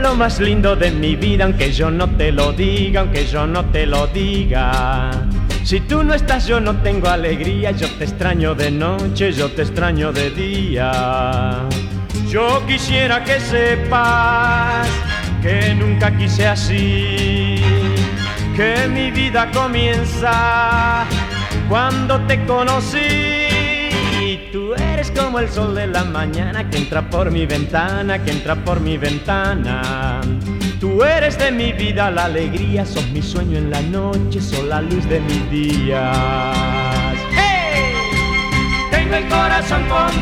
lo más lindo de mi vida, aunque yo no te lo diga, aunque yo no te lo diga. Si tú no estás yo no tengo alegría, yo te extraño de noche, yo te extraño de día. Yo quisiera que sepas que nunca quise así, que mi vida comienza cuando te conocí. Y tú eres como el sol de la mañana que entra por mi ventana, que entra por mi ventana. Tú eres de mi vida la alegría, sos mi sueño en la noche, sos la luz de mis días. ¡Hey! Tengo el corazón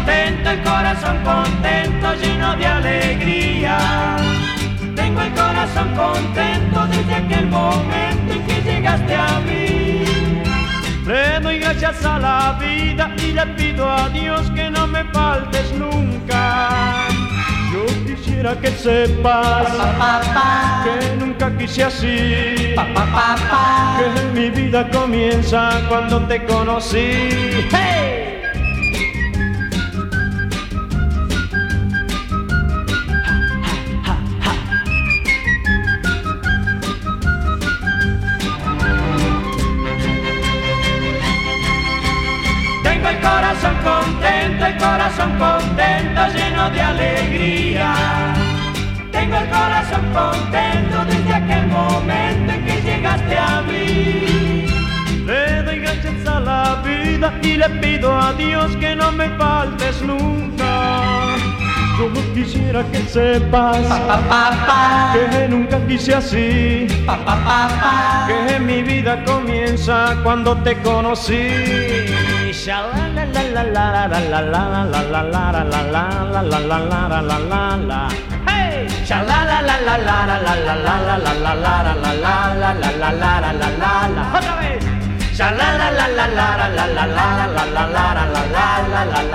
contento, lleno de alegría. Tengo el corazón contento desde aquel momento en que llegaste a mí. Le doy gracias a la vida y le pido a Dios que no me faltes nunca. Yo quisiera que sepas que nunca quise así, que mi vida comienza cuando te conocí. ¡Hey! El corazón contento, lleno de alegría. Tengo el corazón contento desde aquel momento en que llegaste a mí. Le doy gracias a la vida y le pido a Dios que no me faltes nunca. Yo quisiera que sepas que nunca quise así, que mi vida comienza cuando te conocí. Hey! Otra vez.